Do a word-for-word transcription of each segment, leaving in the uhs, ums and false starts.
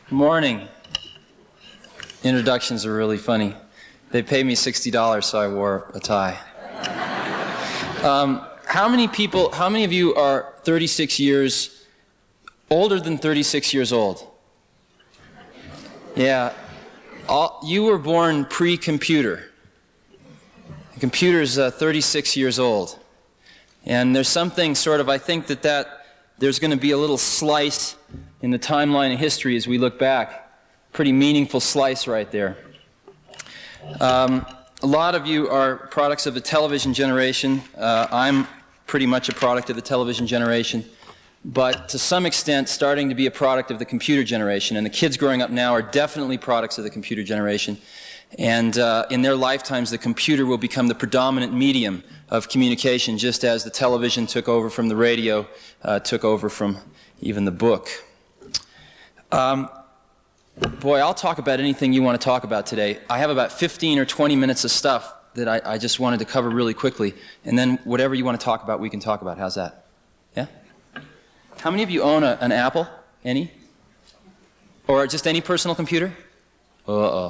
Morning. Introductions are really funny. They paid me sixty dollars, so I wore a tie. Um, how many people, how many of you are thirty-six years, older than thirty-six years old? Yeah. All, you were born pre-computer. The computer's uh, thirty-six years old. And there's something sort of, I think that, that there's going to be a little slice in the timeline of history as we look back. Pretty meaningful slice right there. Um, a lot of you are products of the television generation. Uh, I'm pretty much a product of the television generation, but to some extent starting to be a product of the computer generation. And the kids growing up now are definitely products of the computer generation. And uh, in their lifetimes, the computer will become the predominant medium of communication, just as the television took over from the radio, uh, took over from even the book. Um, boy, I'll talk about anything you want to talk about today. I have about fifteen or twenty minutes of stuff that I, I just wanted to cover really quickly, and then whatever you want to talk about, we can talk about. How's that? Yeah? How many of you own a, an Apple? Any? Or just any personal computer? Uh-oh.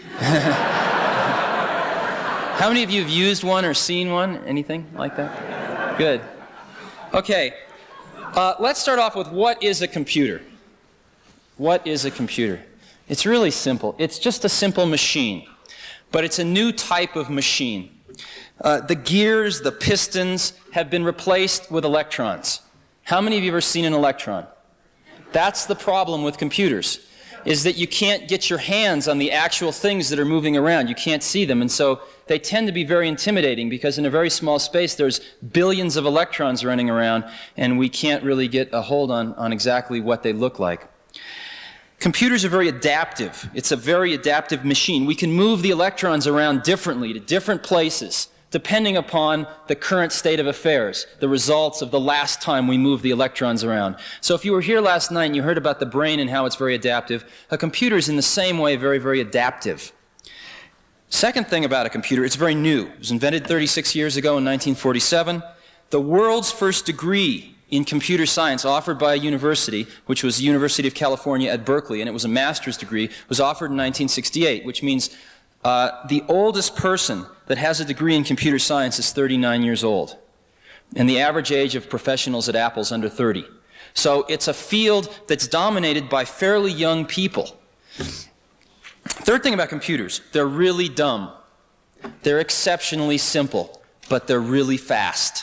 How many of you have used one or seen one? Anything like that? Good. Okay. Uh, let's start off with what is a computer? What is a computer? It's really simple. It's just a simple machine, but it's a new type of machine. Uh, the gears, the pistons have been replaced with electrons. How many of you have ever seen an electron? That's the problem with computers, is that you can't get your hands on the actual things that are moving around. You can't see them, and so they tend to be very intimidating because in a very small space there's billions of electrons running around, and we can't really get a hold on, on exactly what they look like. Computers are very adaptive. It's a very adaptive machine. We can move the electrons around differently to different places depending upon the current state of affairs, the results of the last time we moved the electrons around. So if you were here last night and you heard about the brain and how it's very adaptive, a computer is in the same way very, very adaptive. Second thing about a computer, it's very new. It was invented thirty-six years ago in nineteen forty-seven. The world's first degree in computer science offered by a university, which was the University of California at Berkeley, and it was a master's degree, was offered in nineteen sixty-eight, which means uh, the oldest person that has a degree in computer science is thirty-nine years old. And the average age of professionals at Apple is under thirty. So it's a field that's dominated by fairly young people. Third thing about computers, they're really dumb. They're exceptionally simple, but they're really fast.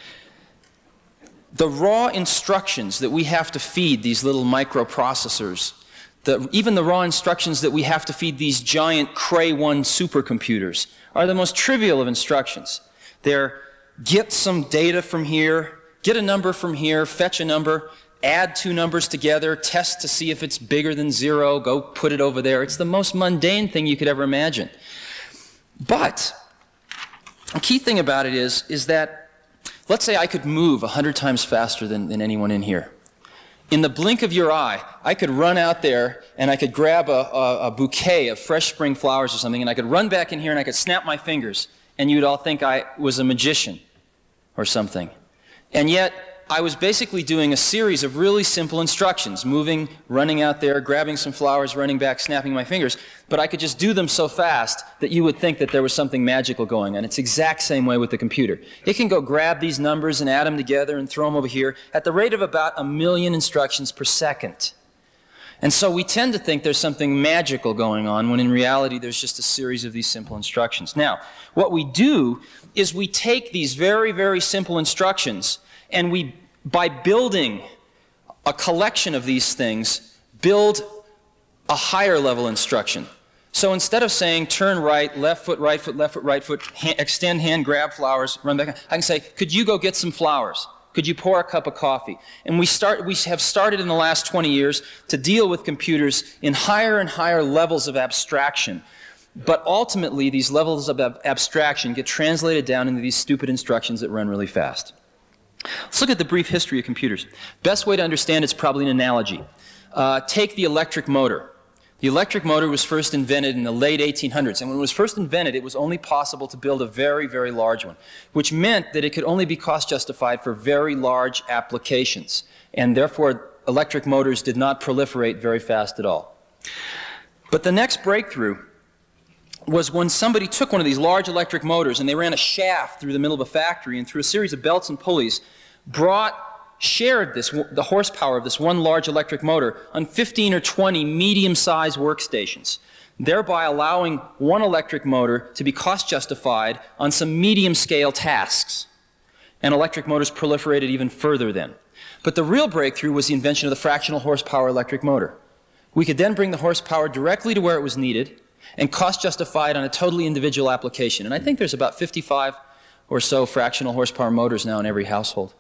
The raw instructions that we have to feed these little microprocessors, the, even the raw instructions that we have to feed these giant Cray one supercomputers, are the most trivial of instructions. They're get some data from here, get a number from here, fetch a number, add two numbers together, test to see if it's bigger than zero, go put it over there. It's the most mundane thing you could ever imagine. But the key thing about it is, is that let's say I could move a hundred times faster than, than anyone in here. In the blink of your eye, I could run out there and I could grab a, a, a bouquet of fresh spring flowers or something, and I could run back in here and I could snap my fingers, and you'd all think I was a magician or something. And yet, I was basically doing a series of really simple instructions, moving, running out there, grabbing some flowers, running back, snapping my fingers, but I could just do them so fast that you would think that there was something magical going on. It's the exact same way with the computer. It can go grab these numbers and add them together and throw them over here at the rate of about a million instructions per second. And so we tend to think there's something magical going on when in reality there's just a series of these simple instructions. Now, what we do is we take these very, very simple instructions and we, by building a collection of these things, build a higher level instruction. So instead of saying turn right, left foot, right foot, left foot, right foot, hand, extend hand, grab flowers, run back, I can say, could you go get some flowers? Could you pour a cup of coffee? And we, start, we have started in the last twenty years to deal with computers in higher and higher levels of abstraction. But ultimately, these levels of ab abstraction get translated down into these stupid instructions that run really fast. Let's look at the brief history of computers. Best way to understand it's probably an analogy. Uh, take the electric motor. The electric motor was first invented in the late eighteen hundreds, and when it was first invented, it was only possible to build a very, very large one, which meant that it could only be cost justified for very large applications, and therefore electric motors did not proliferate very fast at all. But the next breakthrough was when somebody took one of these large electric motors and they ran a shaft through the middle of a factory and through a series of belts and pulleys brought, shared this, the horsepower of this one large electric motor on fifteen or twenty medium-sized workstations, thereby allowing one electric motor to be cost justified on some medium-scale tasks. And electric motors proliferated even further then. But the real breakthrough was the invention of the fractional horsepower electric motor. We could then bring the horsepower directly to where it was needed and cost justify it on a totally individual application. And I think there's about fifty-five or so fractional horsepower motors now in every household.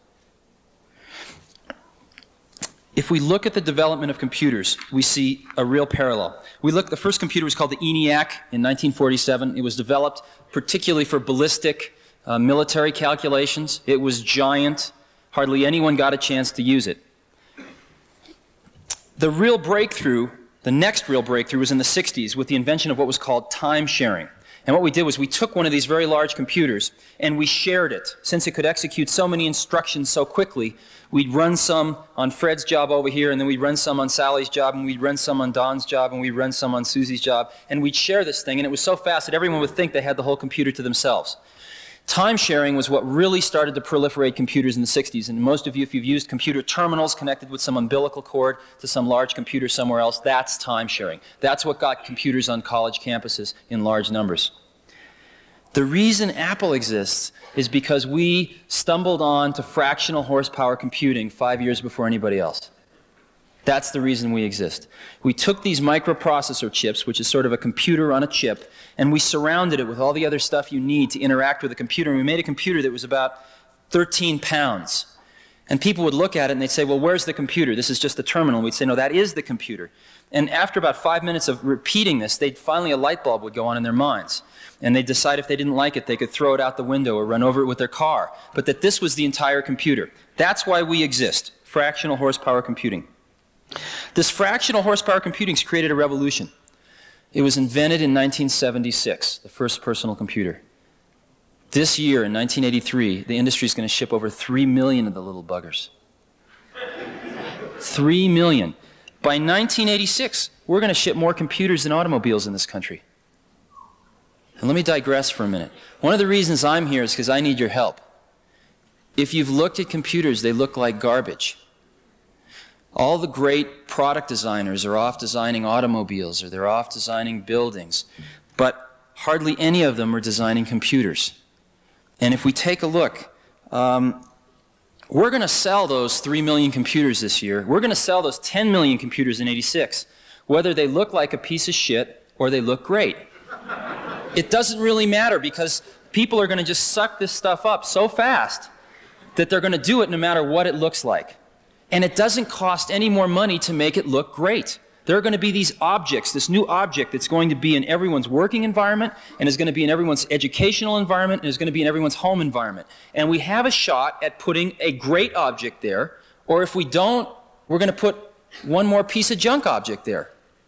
If we look at the development of computers, we see a real parallel. We look, the first computer was called the ENIAC in nineteen forty-seven. It was developed particularly for ballistic uh, military calculations. It was giant. Hardly anyone got a chance to use it. The real breakthrough, the next real breakthrough, was in the sixties with the invention of what was called time sharing. And what we did was we took one of these very large computers and we shared it. Since it could execute so many instructions so quickly, we'd run some on Fred's job over here, and then we'd run some on Sally's job, and we'd run some on Don's job, and we'd run some on Susie's job, and we'd share this thing, and it was so fast that everyone would think they had the whole computer to themselves. Time sharing was what really started to proliferate computers in the sixties, and most of you, if you've used computer terminals connected with some umbilical cord to some large computer somewhere else, that's time sharing. That's what got computers on college campuses in large numbers. The reason Apple exists is because we stumbled on to fractional horsepower computing five years before anybody else. That's the reason we exist. We took these microprocessor chips, which is sort of a computer on a chip, and we surrounded it with all the other stuff you need to interact with a computer. And we made a computer that was about thirteen pounds. And people would look at it and they'd say, well, where's the computer? This is just a terminal. And we'd say, no, that is the computer. And after about five minutes of repeating this, they'd finally, a light bulb would go on in their minds. And they'd decide if they didn't like it, they could throw it out the window or run over it with their car. But that this was the entire computer. That's why we exist, fractional horsepower computing. This fractional horsepower computing has created a revolution. It was invented in nineteen seventy-six, the first personal computer. This year, in nineteen eighty-three, the industry is going to ship over three million of the little buggers. three million. By nineteen eighty-six, we're going to ship more computers than automobiles in this country. And let me digress for a minute. One of the reasons I'm here is because I need your help. If you've looked at computers, they look like garbage. All the great product designers are off designing automobiles or they're off designing buildings, but hardly any of them are designing computers. And if we take a look, um, we're going to sell those three million computers this year. We're going to sell those ten million computers in eighty-six, whether they look like a piece of shit or they look great. It doesn't really matter because people are going to just suck this stuff up so fast that they're going to do it no matter what it looks like. And it doesn't cost any more money to make it look great. There are going to be these objects, this new object that's going to be in everyone's working environment and is going to be in everyone's educational environment and is going to be in everyone's home environment. And we have a shot at putting a great object there, or if we don't, we're going to put one more piece of junk object there.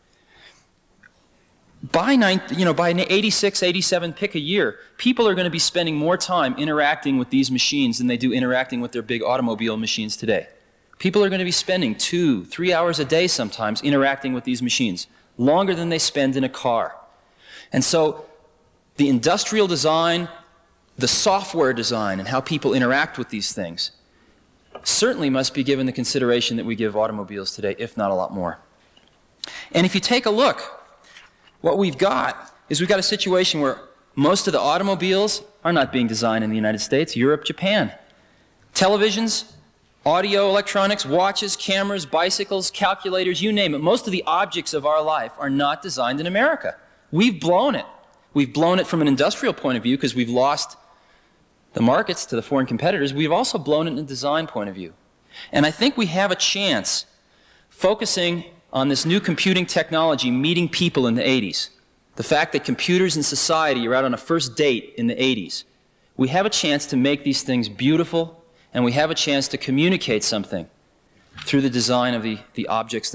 By, nine, you know, by eighty-six, eighty-seven, pick a year, people are going to be spending more time interacting with these machines than they do interacting with their big automobile machines today. People are going to be spending two, three hours a day sometimes interacting with these machines, longer than they spend in a car. And so the industrial design, the software design, and how people interact with these things certainly must be given the consideration that we give automobiles today, if not a lot more. And if you take a look, what we've got is we've got a situation where most of the automobiles are not being designed in the United States, Europe, Japan. Televisions, audio, electronics, watches, cameras, bicycles, calculators, you name it. Most of the objects of our life are not designed in America. We've blown it. We've blown it from an industrial point of view because we've lost the markets to the foreign competitors. We've also blown it in a design point of view. And I think we have a chance, focusing on this new computing technology meeting people in the eighties, the fact that computers and society are out on a first date in the eighties, we have a chance to make these things beautiful, and we have a chance to communicate something through the design of the, the objects themselves.